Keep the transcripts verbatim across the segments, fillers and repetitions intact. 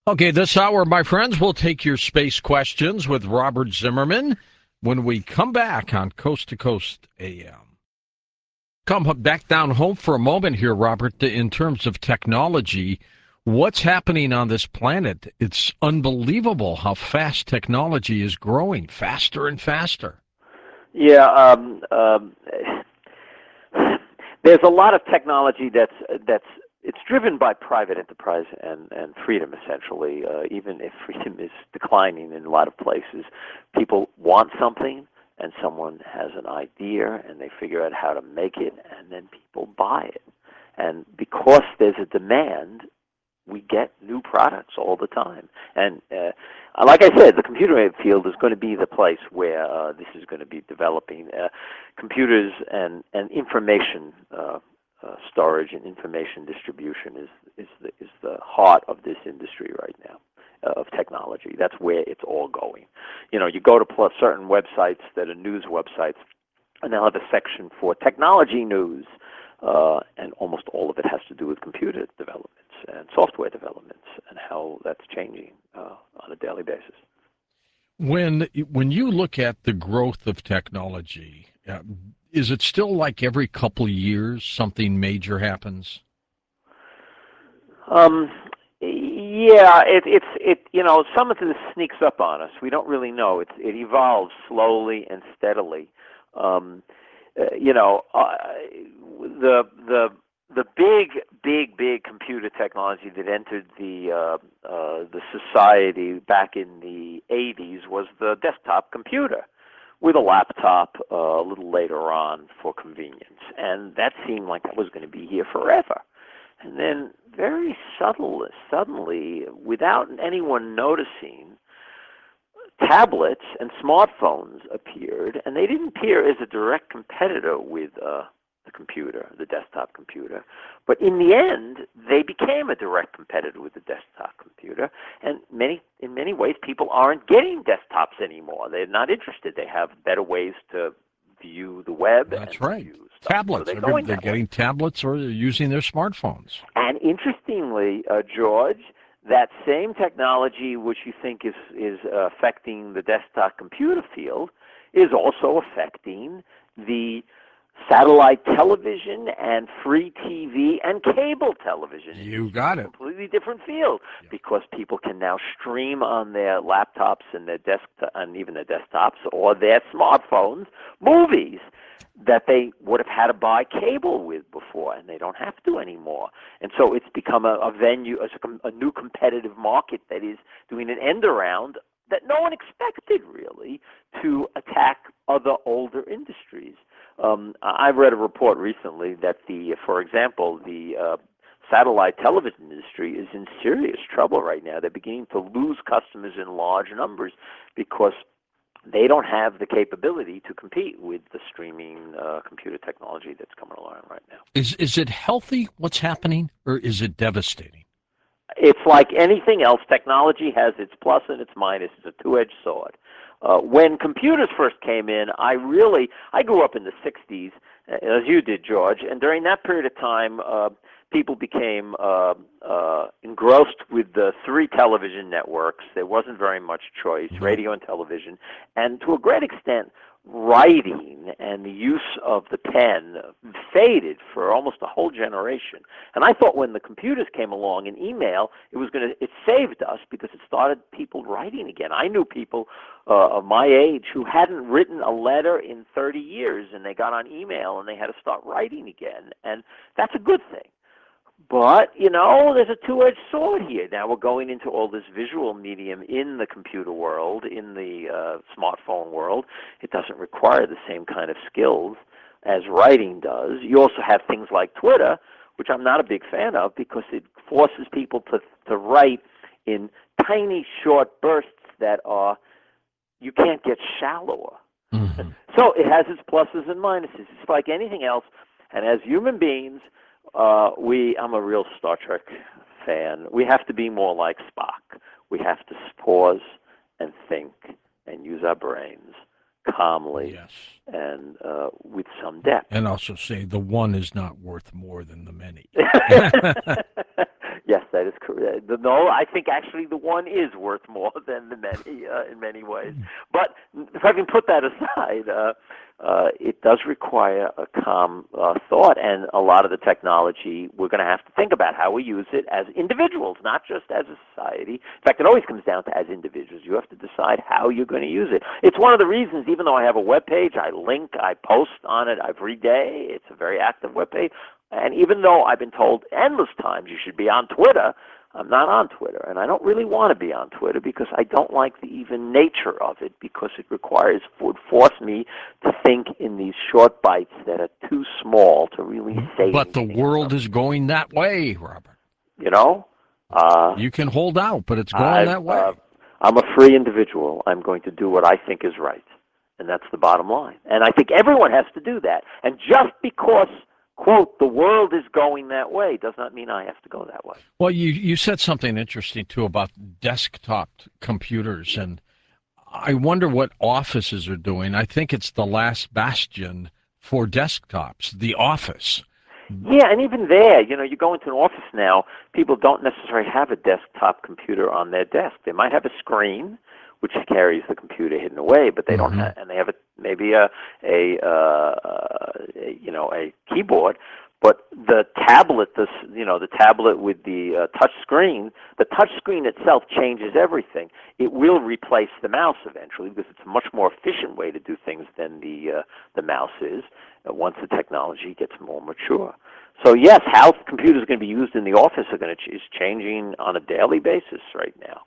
Okay, this hour, my friends, we'll take your space questions with Robert Zimmerman when we come back on Coast to Coast A M. Come back down home for a moment here, Robert. In terms of technology, what's happening on this planet? It's unbelievable how fast technology is growing, faster and faster. Yeah, um, um, there's a lot of technology that's that's it's driven by private enterprise and, and freedom, essentially. Uh, even if freedom is declining in a lot of places, people want something, and someone has an idea, and they figure out how to make it, and then people buy it. And because there's a demand, we get new products all the time. And uh, like I said, the computer field is going to be the place where uh, this is going to be developing. Uh, computers and, and information uh, uh, storage and information distribution is, is, the, is the heart of this industry right now, uh, of technology. That's where it's all going. You know, you go to plus certain websites that are news websites, and they'll have a section for technology news, uh, and almost all of it has to do with computer developments and software developments and how that's changing uh, on a daily basis. When when you look at the growth of technology, uh, is it still like every couple of years something major happens? Um, yeah, it, it's it. You know, some of this sneaks up on us. We don't really know. It it evolves slowly and steadily. Um, uh, you know, uh, the the the big, big, big computer technology that entered the uh, uh, the society back in the eighties was the desktop computer, with a laptop uh, a little later on for convenience, and that seemed like that was going to be here forever. And then, very subtle, suddenly, without anyone noticing, tablets and smartphones appeared, and they didn't appear as a direct competitor with uh, the computer, the desktop computer. But in the end, they became a direct competitor with the desktop computer. And many, in many ways, people aren't getting desktops anymore. They're not interested. They have better ways to view the web. That's and right. view stuff. Tablets. So they're Every, going they're that way. getting tablets or they're using their smartphones. And interestingly, uh, George, that same technology which you think is, is uh, affecting the desktop computer field is also affecting the satellite television and free T V and cable television. You got it. It's a completely different field Yeah. because people can now stream on their laptops and their desk and even their desktops or their smartphones movies that they would have had to buy cable with before, and they don't have to anymore. And so it's become a, a venue, a, a new competitive market that is doing an end around that no one expected, really, to attack other older industries. Um, I've read a report recently that, the, for example, the uh, satellite television industry is in serious trouble right now. They're beginning to lose customers in large numbers because they don't have the capability to compete with the streaming uh, computer technology that's coming along right now. Is is it healthy what's happening, or is it devastating? It's like anything else. Technology has its plus and its minus. It's a two-edged sword. Uh, when computers first came in, I really, I grew up in the sixties, as you did, George, and during that period of time, uh, people became uh, uh, engrossed with the three television networks. There wasn't very much choice, No. radio and television, and to a great extent, writing and the use of the pen faded for almost a whole generation. And I thought when the computers came along and email, it was going to, it saved us because it started people writing again. I knew people uh, of my age who hadn't written a letter in thirty years, and they got on email and they had to start writing again. And that's a good thing. But, you know, there's a two-edged sword here. Now we're going into all this visual medium in the computer world, in the uh, smartphone world. It doesn't require the same kind of skills as writing does. You also have things like Twitter, which I'm not a big fan of because it forces people to, to write in tiny, short bursts that are, you can't get shallower. Mm-hmm. So it has its pluses and minuses. It's like anything else. And as human beings, Uh, we, I'm a real Star Trek fan. We have to be more like Spock. We have to pause and think and use our brains calmly Yes. and uh, with some depth. And also say the one is not worth more than the many. Yes, that is correct. The, no, I think actually the one is worth more than the many uh, in many ways. But if I can put that aside, uh, uh, it does require a calm uh, thought, and a lot of the technology we're going to have to think about how we use it as individuals, not just as a society. In fact, it always comes down to as individuals. You have to decide how you're going to use it. It's one of the reasons, even though I have a web page, I link, I post on it every day. It's a very active web page. And even though I've been told endless times you should be on Twitter, I'm not on Twitter. And I don't really want to be on Twitter because I don't like the even nature of it, because it requires, would force me to think in these short bites that are too small to really say But the anything. world is going that way, Robert. You know? Uh, you can hold out, but it's going I've, that way. Uh, I'm a free individual. I'm going to do what I think is right. And that's the bottom line. And I think everyone has to do that. And just because, quote, the world is going that way does not mean I have to go that way. Well, you, you said something interesting, too, about desktop computers, and I wonder what offices are doing. I think it's the last bastion for desktops, the office. Yeah, and even there, you know, you go into an office now, people don't necessarily have a desktop computer on their desk. They might have a screen, which carries the computer hidden away, but they Mm-hmm. don't have, and they have a, maybe a, a, uh, a, you know, a keyboard. But the tablet, this, you know, the tablet with the uh, touch screen, the touch screen itself changes everything. It will replace the mouse eventually because it's a much more efficient way to do things than the uh, the mouse is uh, once the technology gets more mature. So yes, how computers are going to be used in the office are going to is changing on a daily basis right now.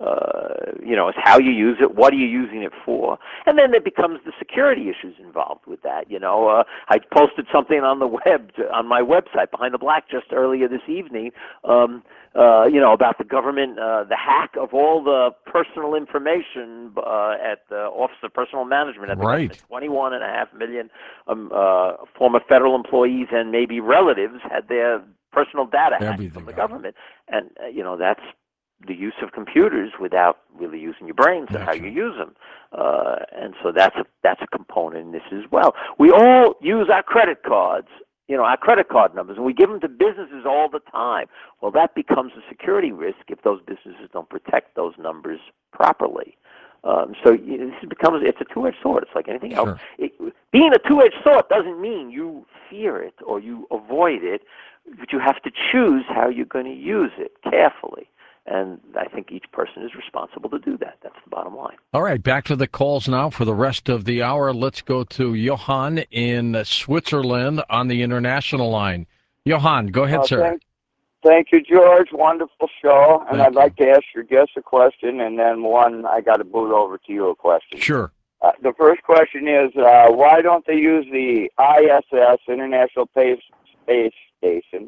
Uh, you know, it's how you use it, what are you using it for, and then there becomes the security issues involved with that. You know, uh, I posted something on the web, to, on my website, Behind the Black, just earlier this evening, um, uh, you know, about the government, uh, the hack of all the personal information uh, at the Office of Personal Management at the Right. government. twenty-one and a half million um, uh, former federal employees and maybe relatives had their personal data hacked Everything from the got it. government, and uh, you know, that's the use of computers without really using your brains and That's how right. you use them. Uh, and so that's a, that's a component in this as well. We all use our credit cards, you know, our credit card numbers, and we give them to businesses all the time. Well, that becomes a security risk if those businesses don't protect those numbers properly. Um, so you know, this becomes, it's a two-edged sword. It's like anything else. Sure. It, being a two-edged sword doesn't mean you fear it or you avoid it, but you have to choose how you're going to use it carefully. And I think each person is responsible to do that. That's the bottom line. All right, back to the calls now for the rest of the hour. Let's go to Johan in Switzerland on the international line. Johan, go ahead, Uh, sir. Thank, thank you, George. Wonderful show. And Thank I'd like to ask your guest a question, and then one, I got to boot over to you a question. Sure. Uh, the first question is, uh, why don't they use the I S S, International Space Space Station,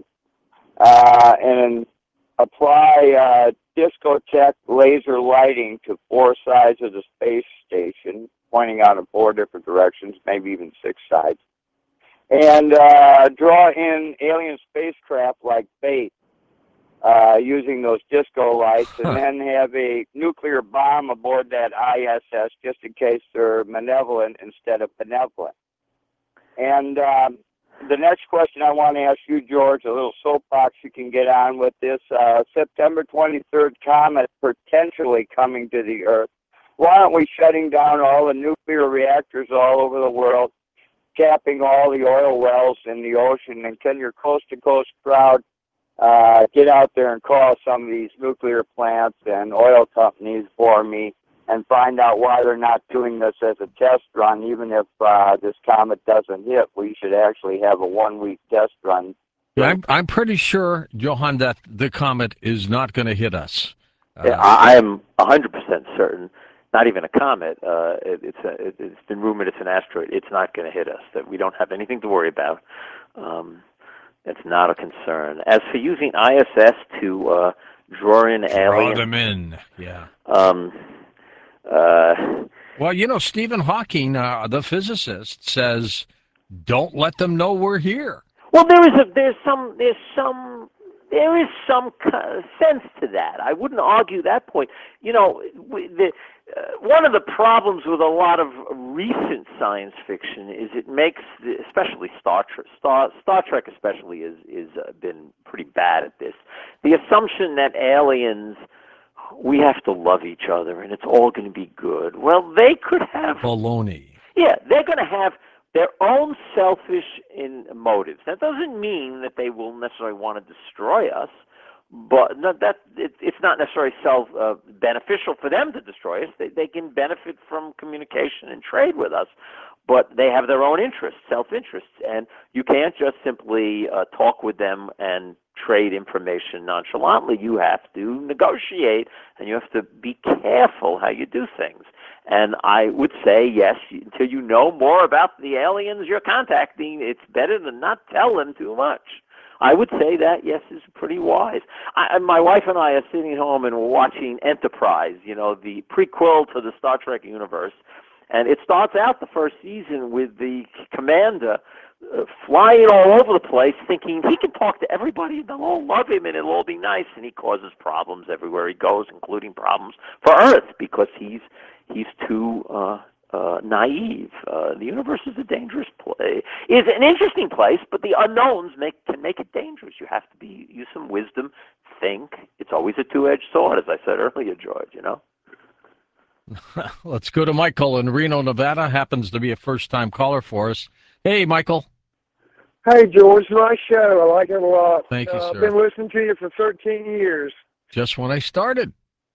uh, and apply uh, discotheque laser lighting to four sides of the space station, pointing out in four different directions, maybe even six sides, and uh, draw in alien spacecraft like bait uh, using those disco lights, Huh. and then have a nuclear bomb aboard that I S S just in case they're malevolent instead of benevolent. And um, the next question I want to ask you, George, a little soapbox you can get on with this. Uh, September twenty-third comet potentially coming to the Earth. Why aren't we shutting down all the nuclear reactors all over the world, capping all the oil wells in the ocean, and can your coast-to-coast crowd uh, get out there and call some of these nuclear plants and oil companies for me and find out why they're not doing this as a test run? Even if uh, this comet doesn't hit, we should actually have a one-week test run. Yeah, I'm, I'm pretty sure, Johan, that the comet is not going to hit us. Uh, Yeah, I, I am one hundred percent certain, not even a comet, uh, it, it's, a, it, it's been rumored it's an asteroid, it's not going to hit us, that we don't have anything to worry about. Um, it's not a concern. As for using I S S to uh, draw in draw aliens, them in, yeah. um, uh, Well, you know, Stephen Hawking, uh, the physicist, says, don't let them know we're here. well, there is a there's some there's some there is some kind of sense to that. I wouldn't argue that point. You know, the, uh, one of the problems with a lot of recent science fiction is it makes, the, especially Star Trek, Star, Star Trek especially, is is uh, been pretty bad at this. The assumption that aliens, we have to love each other and it's all going to be good. Well, they could have baloney. Yeah, they're going to have their own selfish in motives. That doesn't mean that they will necessarily want to destroy us, but no, that it, it's not necessarily self uh, beneficial for them to destroy us. They, they can benefit from communication and trade with us, but they have their own interests, self-interests, and you can't just simply uh, talk with them and trade information nonchalantly. You have to negotiate, and you have to be careful how you do things. And I would say, yes, until you know more about the aliens you're contacting, it's better to not tell them too much. I would say that, yes, is pretty wise. I, my wife and I are sitting home and we're watching Enterprise, you know, the prequel to the Star Trek universe. And it starts out the first season with the commander uh, flying all over the place, thinking he can talk to everybody and they'll all love him and it'll all be nice. And he causes problems everywhere he goes, including problems for Earth, because he's he's too uh, uh, naive. Uh, the universe is a dangerous place. It's an interesting place, but the unknowns make can make it dangerous. You have to be use some wisdom. Think. It's always a two-edged sword, as I said earlier, George. You know. Let's go to Michael in Reno, Nevada. Happens to be a first-time caller for us. Hey, Michael. Hey, George. Nice show. I like it a lot. Thank you, uh, sir. I've been listening to you for thirteen years. Just when I started.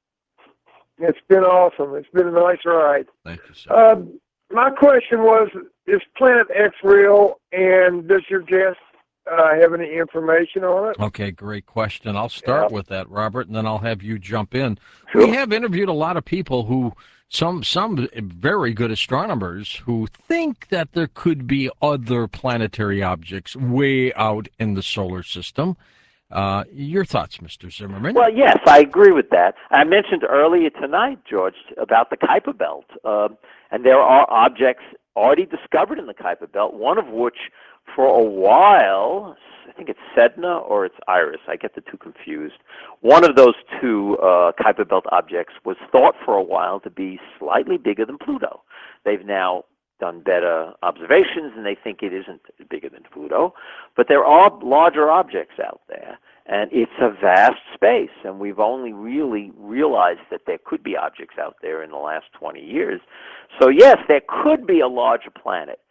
It's been awesome. It's been a nice ride. Thank you, sir. Uh, my question was, is Planet X real, and does your guest uh, have any information on it? Okay, great question. I'll start Yeah. with that, Robert, and then I'll have you jump in. Sure. We have interviewed a lot of people who, some some very good astronomers, who think that there could be other planetary objects way out in the solar system. Uh, your thoughts, Mister Zimmerman? Well, yes, I agree with that. I mentioned earlier tonight, George, about the Kuiper Belt, uh, and there are objects already discovered in the Kuiper Belt, one of which, for a while, I think it's Sedna or it's Iris. I get the two confused. One of those two uh, Kuiper Belt objects was thought for a while to be slightly bigger than Pluto. They've now done better observations, and they think it isn't bigger than Pluto. But there are larger objects out there, and it's a vast space, and we've only really realized that there could be objects out there in the last twenty years. So, yes, there could be a larger planet.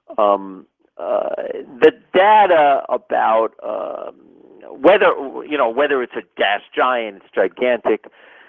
Um, uh, the data about um, whether, you know, whether it's a gas giant, it's gigantic,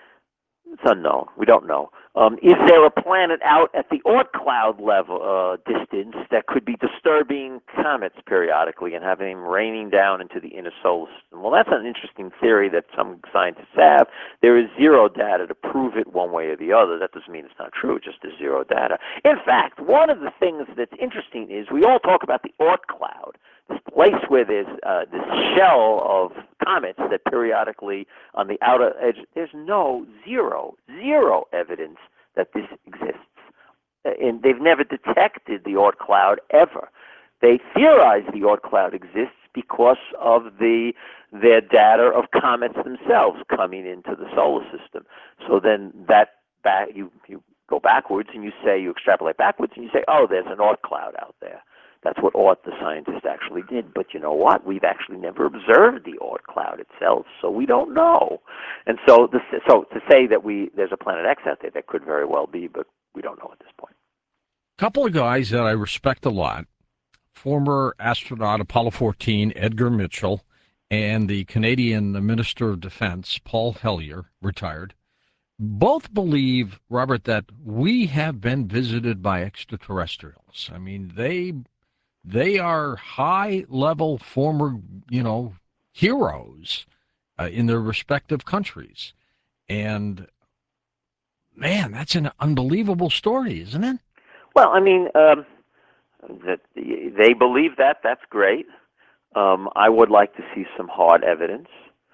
it's unknown. We don't know. Um, is there a planet out at the Oort cloud level uh, distance that could be disturbing comets periodically and having them raining down into the inner solar system? Well, that's an interesting theory that some scientists have. There is zero data to prove it one way or the other. That doesn't mean it's not true. It's just there's zero data. In fact, one of the things that's interesting is we all talk about the Oort cloud, this place where there's uh, this shell of comets that periodically on the outer edge, there's no, zero, zero evidence that this exists. And they've never detected the Oort cloud ever. They theorize the Oort cloud exists because of the their data of comets themselves coming into the solar system. So then that back, you, you go backwards and you say, you extrapolate backwards and you say, oh, there's an Oort cloud out there. That's what Oort, the scientist, actually did. But you know what? We've actually never observed the Oort cloud itself, so we don't know. And so, this, so to say that we there's a Planet X out there, that could very well be, but we don't know at this point. A couple of guys that I respect a lot, former astronaut Apollo fourteen, Edgar Mitchell, and the Canadian Minister of Defense, Paul Hellyer, retired, both believe, Robert, that we have been visited by extraterrestrials. I mean, they... They are high-level former, you know, heroes uh, in their respective countries. And, man, that's an unbelievable story, isn't it? Well, I mean, um, that they believe that. That's great. Um, I would like to see some hard evidence.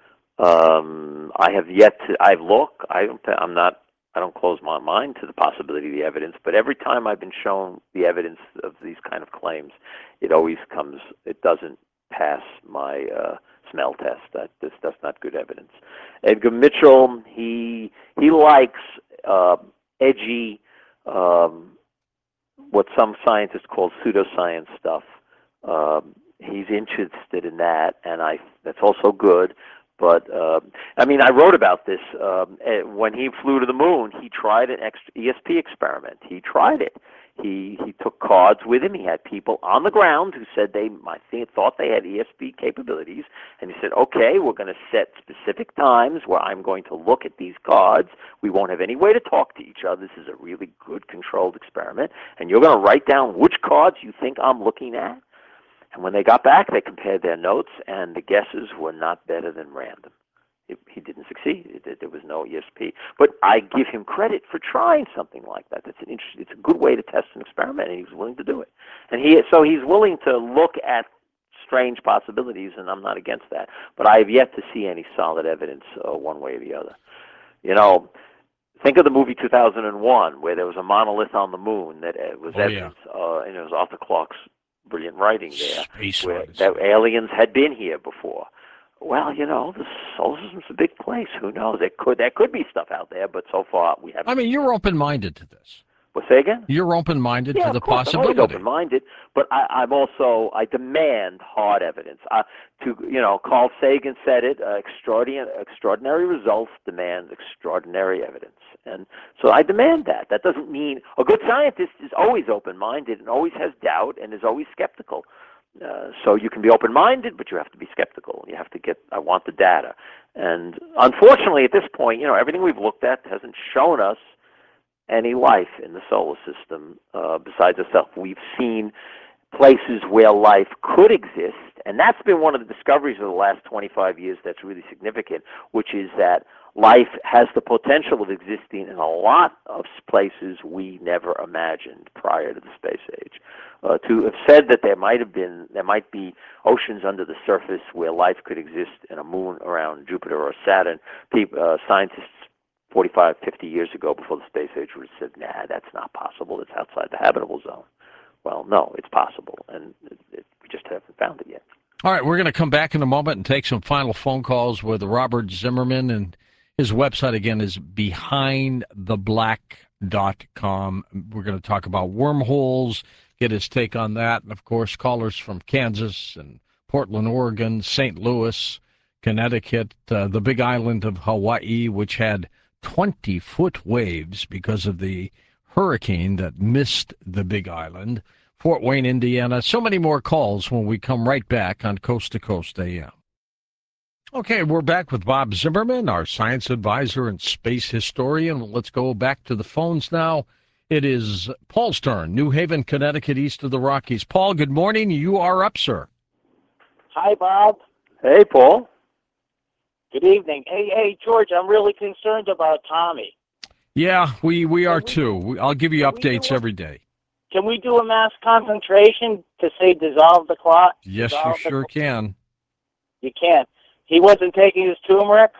Um, I have yet to. I've looked. I don't. I'm not. I don't close my mind to the possibility of the evidence, but every time I've been shown the evidence of these kind of claims, it always comes, it doesn't pass my uh, smell test. That this that's not good evidence. Edgar Mitchell, he he likes uh, edgy, um, what some scientists call pseudoscience stuff. Um, he's interested in that, and I that's also good. But uh, I mean, I wrote about this um, when he flew to the moon. He tried an E S P experiment. He tried it. He he took cards with him. He had people on the ground who said they might think, thought they had E S P capabilities, and he said, "Okay, we're going to set specific times where I'm going to look at these cards. We won't have any way to talk to each other. This is a really good controlled experiment, and you're going to write down which cards you think I'm looking at." And when they got back, they compared their notes, and the guesses were not better than random. It, he didn't succeed. It, there was no E S P. But I give him credit for trying something like that. That's an interest, it's a good way to test an experiment, and he was willing to do it. And he so he's willing to look at strange possibilities, and I'm not against that. But I have yet to see any solid evidence uh, one way or the other. You know, think of the movie two thousand one, where there was a monolith on the moon that uh, was oh, evidence, yeah. uh, and it was Arthur Clarke's brilliant writing there, Space where Odyssey. that aliens had been here before. Well, you know, the solar system's a big place. Who knows? There could there could be stuff out there, but so far we haven't. I mean, you're open-minded to this. Well, say again? You're open-minded yeah, to the of course. possibility. I'm always open-minded, but I, I'm also I demand hard evidence. Uh, to you know, Carl Sagan said it: uh, extraordinary extraordinary results demand extraordinary evidence, and so I demand that. That doesn't mean a good scientist is always open-minded and always has doubt and is always skeptical. Uh, so you can be open-minded, but you have to be skeptical. You have to get, I want the data. And unfortunately, at this point, you know, everything we've looked at hasn't shown us any life in the solar system uh, besides itself. We've seen places where life could exist, and that's been one of the discoveries of the last twenty-five years that's really significant, which is that life has the potential of existing in a lot of places we never imagined prior to the space age. Uh, to have said that there might have been, there might be oceans under the surface where life could exist in a moon around Jupiter or Saturn, people, uh, scientists forty-five, fifty years ago before the space age would have said, nah, that's not possible. It's outside the habitable zone. Well, no, it's possible, and it, it, we just haven't found it yet. All right, we're going to come back in a moment and take some final phone calls with Robert Zimmerman, and his website, again, is behind the black dot com. We're going to talk about wormholes, get his take on that, and, of course, callers from Kansas and Portland, Oregon, Saint Louis, Connecticut, uh, the big island of Hawaii, which had twenty-foot waves because of the hurricane that missed the big island, Fort Wayne, Indiana. So many more calls when we come right back on Coast to Coast A M. Okay, we're back with Bob Zimmerman, our science advisor and space historian. Let's go back to the phones now. It is Paul's turn, New Haven, Connecticut, east of the Rockies. Paul, good morning. You are up, sir. Hi, Bob. Hey, Paul. Good evening. Hey, hey, George, I'm really concerned about Tommy. Yeah, we, we are we, too. We, I'll give you updates a, every day. Can we do a mass concentration to say dissolve the clot? Yes, dissolve you sure the, can. You can. He wasn't taking his turmeric?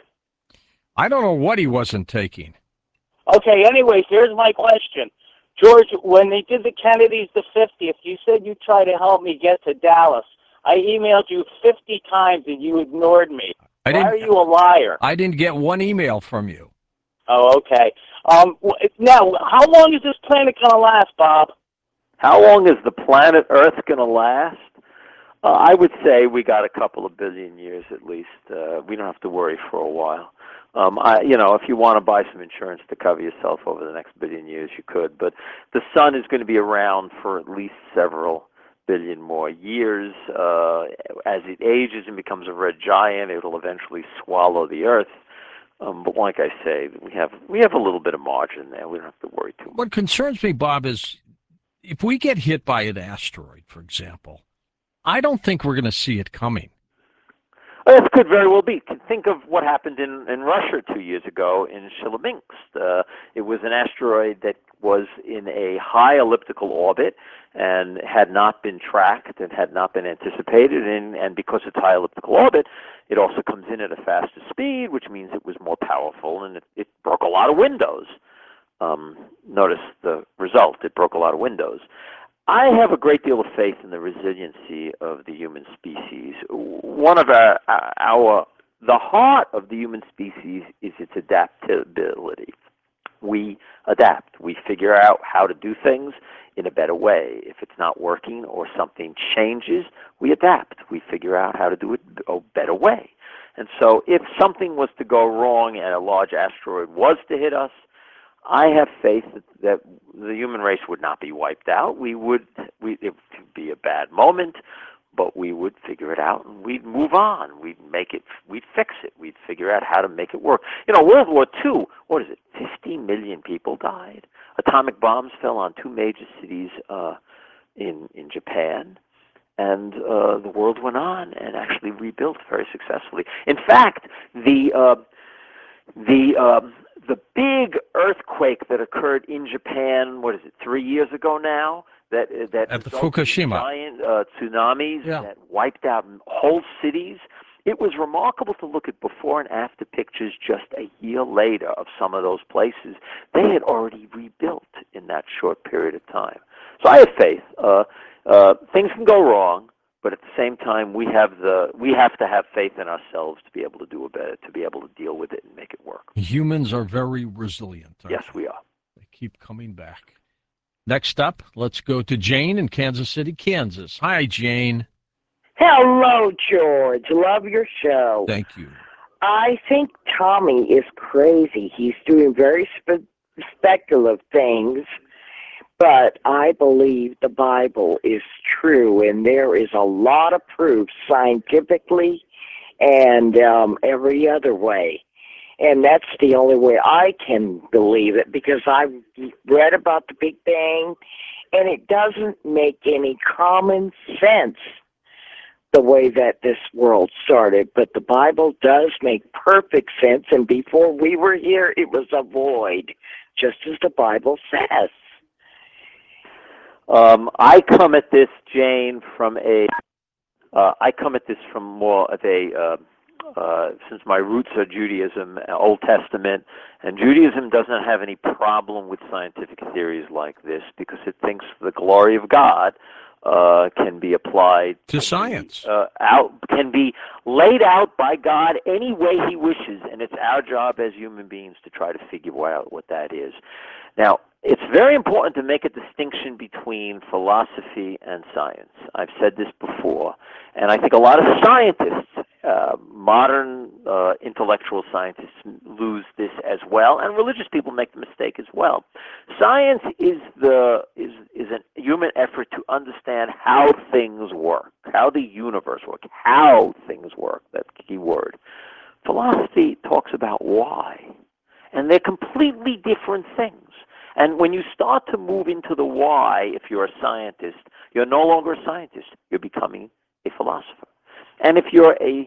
I don't know what he wasn't taking. Okay, anyways, here's my question. George, when they did the Kennedys the fiftieth, you said you'd try to help me get to Dallas. I emailed you fifty times and you ignored me. I Why didn't, are you a liar? I didn't get one email from you. Oh, okay. Um, now, how long is this planet going to last, Bob? How long is the planet Earth going to last? Uh, I would say we got a couple of billion years at least. Uh, we don't have to worry for a while. Um, I, you know, if you want to buy some insurance to cover yourself over the next billion years, you could. But the sun is going to be around for at least several billion more years. Uh, as it ages and becomes a red giant, it'll eventually swallow the Earth. Um, but like I say, we have we have a little bit of margin there. We don't have to worry too much. What concerns me, Bob, is if we get hit by an asteroid, for example, I don't think we're going to see it coming. Well, that could very well be. Think of what happened in, in Russia two years ago in Chelyabinsk. Uh, it was an asteroid that was in a high elliptical orbit and had not been tracked and had not been anticipated. And, and because it's high elliptical orbit, it also comes in at a faster speed, which means it was more powerful, and it, it broke a lot of windows. Um, notice the result. It broke a lot of windows. I have a great deal of faith in the resiliency of the human species. One of our, our the heart of the human species is its adaptability. We adapt. We figure out how to do things in a better way. If it's not working or something changes, we adapt. We figure out how to do it a better way. And so if something was to go wrong and a large asteroid was to hit us, I have faith that, that the human race would not be wiped out. We would, we, it would be a bad moment, but we would figure it out and we'd move on. We'd make it, we'd fix it. We'd figure out how to make it work. You know, World War Two, what is it, fifty million people died. Atomic bombs fell on two major cities uh, in, in Japan. And uh, the world went on and actually rebuilt very successfully. In fact, the uh, the um, the big earthquake that occurred in Japan, what is it, three years ago now, that that at the resulted in Fukushima giant uh, tsunamis yeah. that wiped out whole cities. It was remarkable to look at before and after pictures just a year later of some of those places. They had already rebuilt in that short period of time. So I have faith. Uh, uh, things can go wrong, but at the same time, we have the we have to have faith in ourselves to be able to do it better, to be able to deal with it and make it work. Humans are very resilient. Yes, they? we are. They keep coming back. Next up, let's go to Jane in Kansas City, Kansas. Hi, Jane. Hello, George. Love your show. Thank you. I think Tommy is crazy. He's doing very spe- speculative things, but I believe the Bible is true, and there is a lot of proof scientifically and um, every other way. And that's the only way I can believe it, because I've read about the Big Bang, and it doesn't make any common sense the way that this world started. But the Bible does make perfect sense, and before we were here, it was a void, just as the Bible says. Um, I come at this, Jane, from a. Uh, I come at this from more of a. Uh, uh, since my roots are Judaism, Old Testament, and Judaism doesn't have any problem with scientific theories like this because it thinks the glory of God uh, can be applied to science. Be, uh, out can be laid out by God any way He wishes, and it's our job as human beings to try to figure out what that is. Now, it's very important to make a distinction between philosophy and science. I've said this before, and I think a lot of scientists, uh, modern uh, intellectual scientists, lose this as well, and religious people make the mistake as well. Science is the is is a human effort to understand how things work, how the universe works, how things work. That's the key word. Philosophy talks about why, and they're completely different things. And when you start to move into the why, if you're a scientist, you're no longer a scientist. You're becoming a philosopher. And if you're a,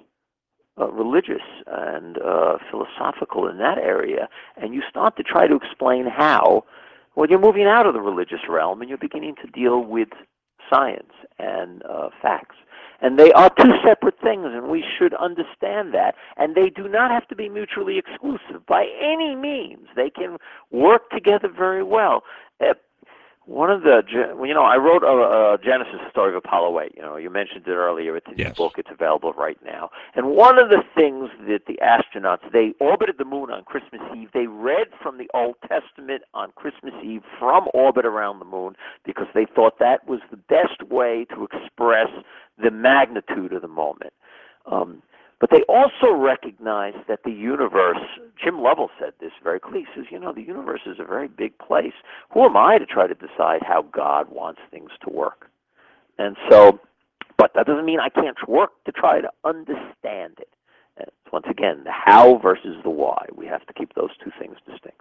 a religious and uh, philosophical in that area, and you start to try to explain how, well, you're moving out of the religious realm and you're beginning to deal with science and uh, facts. And they are two separate things, and we should understand that. And they do not have to be mutually exclusive by any means. They can work together very well. Uh, one of the, you know, I wrote a, a Genesis story of Apollo eight. You know, you mentioned it earlier. It's in yes. your book. It's available right now. And one of the things that the astronauts, they orbited the moon on Christmas Eve. They read from the Old Testament on Christmas Eve from orbit around the moon because they thought that was the best way to express the magnitude of the moment. Um, but they also recognized that the universe, Jim Lovell said this very clearly, he says, you know, the universe is a very big place. Who am I to try to decide how God wants things to work? And so, but that doesn't mean I can't work to try to understand it. And once again, the how versus the why. We have to keep those two things distinct.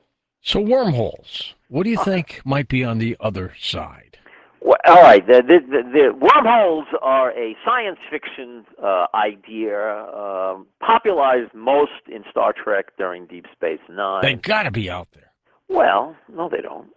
So wormholes, what do you think might be on the other side? Well, all right, the, the, the, the wormholes are a science fiction uh, idea uh, popularized most in Star Trek during Deep Space Nine. They got to be out there. Well, no, they don't.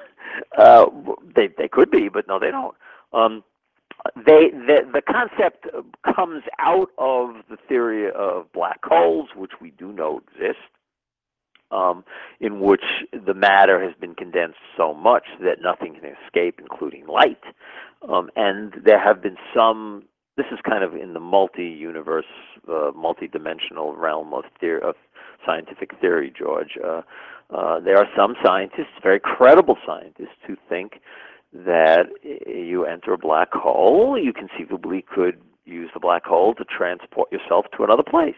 uh, they they could be, but no, they don't. Um, they the the concept comes out of the theory of black holes, which we do know exist. um, in which the matter has been condensed so much that nothing can escape, including light. Um, and there have been some. This is kind of in the multi-universe, uh, multi-dimensional realm of, theory, of scientific theory, George. Uh, uh, there are some scientists, very credible scientists, who think that you enter a black hole, you conceivably could use the black hole to transport yourself to another place.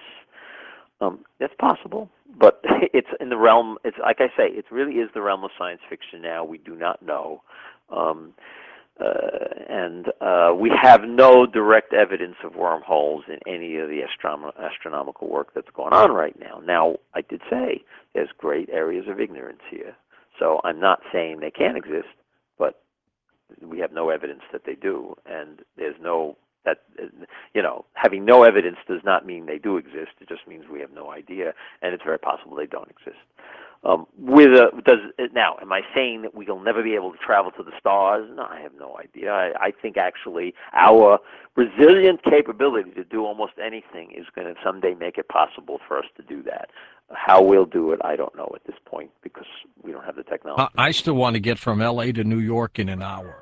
Um, that's possible, but it's in the realm. It's like I say, it really is the realm of science fiction now. We do not know. Um, Uh, and uh, we have no direct evidence of wormholes in any of the astrom- astronomical work that's going on right now. Now, I did say there's great areas of ignorance here. So I'm not saying they can't exist, but we have no evidence that they do. And there's no, that, you know, having no evidence does not mean they do exist. It just means we have no idea. And it's very possible they don't exist. Um, with a, does now, am I saying that we'll never be able to travel to the stars? No, I have no idea. I, I think actually our resilient capability to do almost anything is going to someday make it possible for us to do that. How we'll do it, I don't know at this point because we don't have the technology. I still want to get from L A to New York in an hour.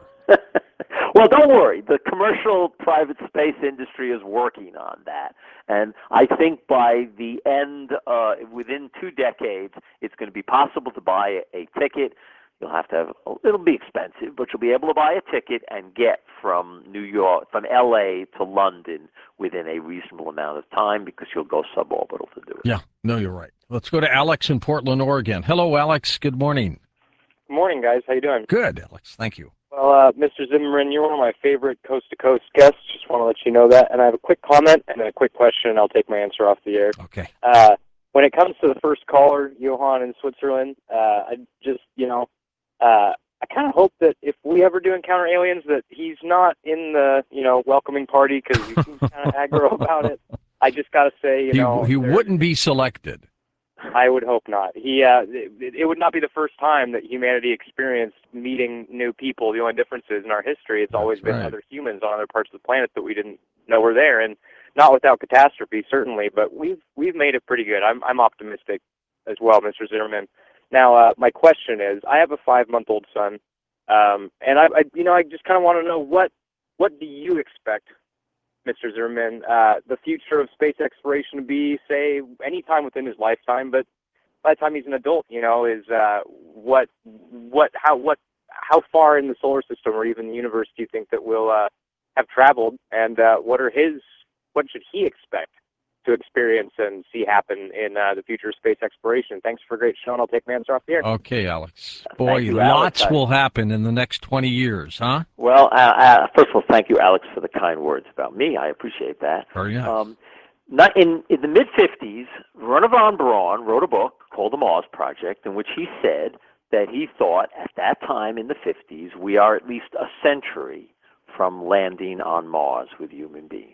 Well, don't worry. The commercial private space industry is working on that. And I think by the end, uh, within two decades, it's going to be possible to buy a, a ticket. You'll have to have, it'll be expensive, but you'll be able to buy a ticket and get from New York, from L A to London within a reasonable amount of time because you'll go suborbital to do it. Yeah, no, you're right. Let's go to Alex in Portland, Oregon. Hello, Alex. Good morning. Good morning, guys. How you doing? Good, Alex. Thank you. Well, uh, Mister Zimmerman, you're one of my favorite coast-to-coast guests. Just want to let you know that. And I have a quick comment and then a quick question, and I'll take my answer off the air. Okay. Uh, when it comes to the first caller, Johan in Switzerland, uh, I just, you know, uh, I kind of hope that if we ever do encounter aliens, that he's not in the, you know, welcoming party because he seems kind of aggro about it. I just got to say, you he, know. He wouldn't be selected. I would hope not. He, uh, it, it would not be the first time that humanity experienced meeting new people. The only difference is in our history, it's That's always been right. other humans on other parts of the planet that we didn't know were there, and not without catastrophe, certainly. But we've we've made it pretty good. I'm I'm optimistic as well, Mister Zimmerman. Now, uh, my question is, I have a five-month-old son, um, and I, I, you know, I just kind of want to know what what do you expect, Mister Zimmerman, uh, the future of space exploration to be, say, any time within his lifetime, but by the time he's an adult, you know, is uh, what, what, how, what, how far in the solar system or even the universe do you think that we'll uh, have traveled, and uh, what are his, what should he expect to experience and see happen in uh, the future of space exploration? Thanks for a great show, and I'll take my answer off the air. Okay, Alex. Boy, you, lots Alex. will happen in the next twenty years, huh? Well, uh, uh, first of all, thank you, Alex, for the kind words about me. I appreciate that. Very nice. Um, not in, in the mid-fifties, Wernher von Braun wrote a book called The Mars Project in which he said that he thought at that time in the fifties we are at least a century from landing on Mars with human beings.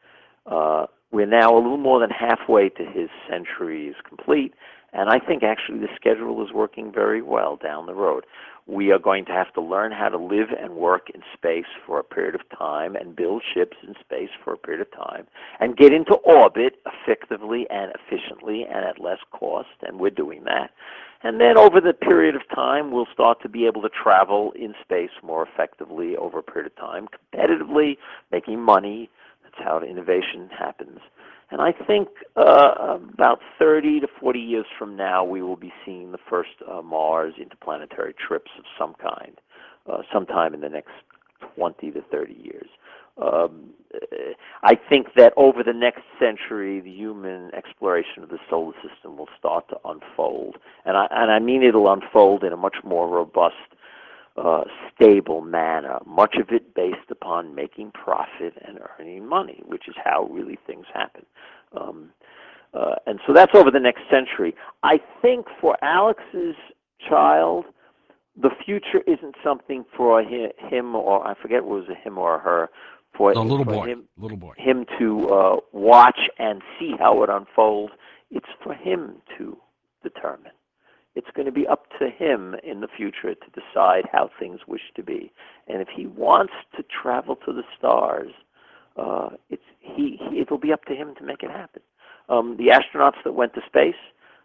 Uh, we're now a little more than halfway to his century is complete, and I think actually the schedule is working very well down the road. We are going to have to learn how to live and work in space for a period of time and build ships in space for a period of time and get into orbit effectively and efficiently and at less cost, and we're doing that. And then over the period of time, we'll start to be able to travel in space more effectively over a period of time, competitively, making money. That's how innovation happens. And I think uh, about thirty to forty years from now, we will be seeing the first uh, Mars interplanetary trips of some kind, uh, sometime in the next twenty to thirty years. Um, I think that over the next century, the human exploration of the solar system will start to unfold. And I, and I mean it'll unfold in a much more robust, Uh, stable manner, much of it based upon making profit and earning money, which is how really things happen. Um, uh, and so that's over the next century. I think for Alex's child, the future isn't something for hi- him or, I forget what was a him or a her, for, a little for boy, him, little boy. him to uh, watch and see how it unfolds. It's for him to determine. It's going to be up to him in the future to decide how things wish to be. And if he wants to travel to the stars, uh, it's he, he. It'll be up to him to make it happen. Um, the astronauts that went to space,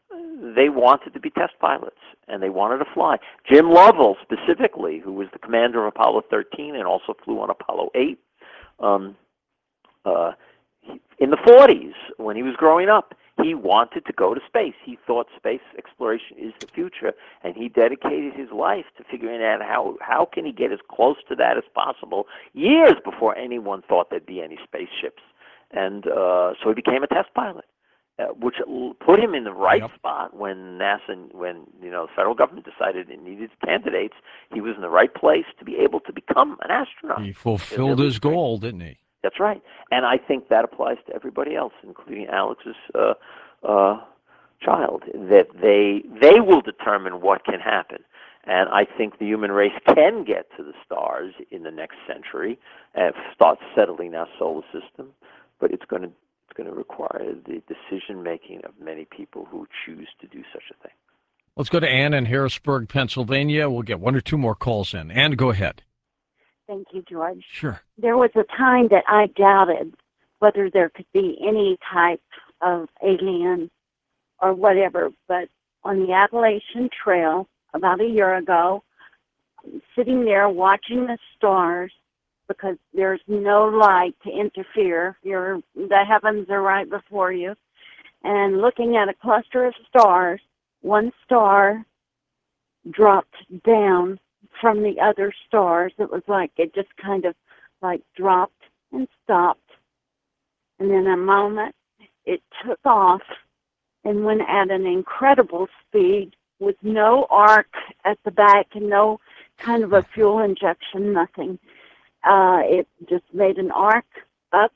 they wanted to be test pilots, and they wanted to fly. Jim Lovell, specifically, who was the commander of Apollo thirteen and also flew on Apollo eight, um, uh, in the forties, when he was growing up, he wanted to go to space. He thought space exploration is the future, and he dedicated his life to figuring out how, how can he get as close to that as possible, years before anyone thought there'd be any spaceships. And uh, so he became a test pilot, uh, which put him in the right Yep. spot when NASA, when you know the federal government decided it needed candidates. He was in the right place to be able to become an astronaut. He fulfilled his goal, didn't he? That's right, and I think that applies to everybody else, including Alex's uh, uh, child. That they they will determine what can happen, and I think the human race can get to the stars in the next century and start settling our solar system. But it's going to it's going to require the decision making of many people who choose to do such a thing. Let's go to Ann in Harrisburg, Pennsylvania. We'll get one or two more calls in. Ann, go ahead. Thank you, George. Sure. There was a time that I doubted whether there could be any type of alien or whatever, but on the Appalachian Trail about a year ago, sitting there watching the stars, because there's no light to interfere. You're, the heavens are right before you. And looking at a cluster of stars, one star dropped down from the other stars. It was like it just kind of like dropped and stopped. And in a moment, it took off and went at an incredible speed with no arc at the back and no kind of a fuel injection, nothing. Uh, it just made an arc up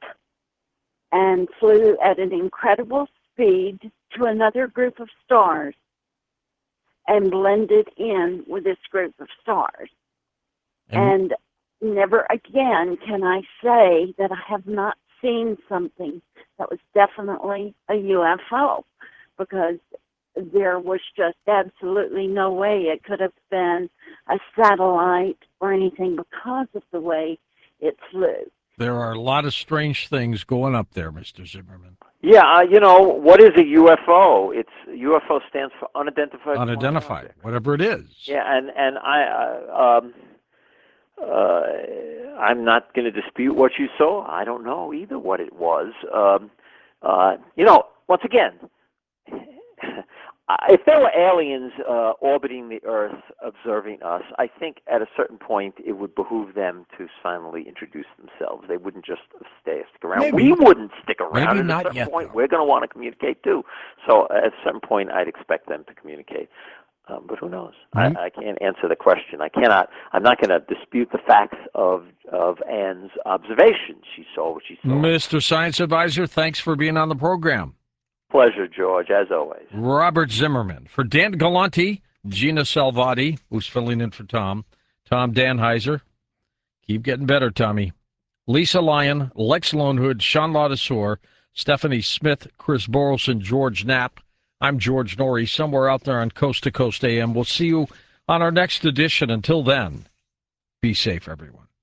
and flew at an incredible speed to another group of stars and blended in with this group of stars. And, and never again can I say that I have not seen something that was definitely a U F O, because there was just absolutely no way it could have been a satellite or anything because of the way it flew. There are a lot of strange things going up there, Mister Zimmerman. Yeah, uh, you know, what is a U F O? It's U F O stands for unidentified. Unidentified, whatever it is. Yeah, and and I, uh, um, uh, I'm not going to dispute what you saw. I don't know either what it was. Um, uh, you know, once again, if there were aliens uh, orbiting the Earth, observing us, I think at a certain point it would behoove them to silently introduce themselves. They wouldn't just stay stick around. Maybe. We wouldn't stick around. Maybe at not a certain yet, point, though. we're going to want to communicate too. So at a certain point, I'd expect them to communicate. Um, but who knows? Mm-hmm. I, I can't answer the question. I cannot. I'm not going to dispute the facts of of Anne's observation. She saw what she saw. Mister Science Advisor, thanks for being on the program. Pleasure, George, as always. Robert Zimmerman. For Dan Galante, Gina Salvati, who's filling in for Tom, Tom Danheiser. Keep getting better, Tommy. Lisa Lyon, Lex Lonehood, Sean Ladisor, Stephanie Smith, Chris Borelson, George Knapp. I'm George Norrie, somewhere out there on Coast to Coast A M. We'll see you on our next edition. Until then, be safe, everyone.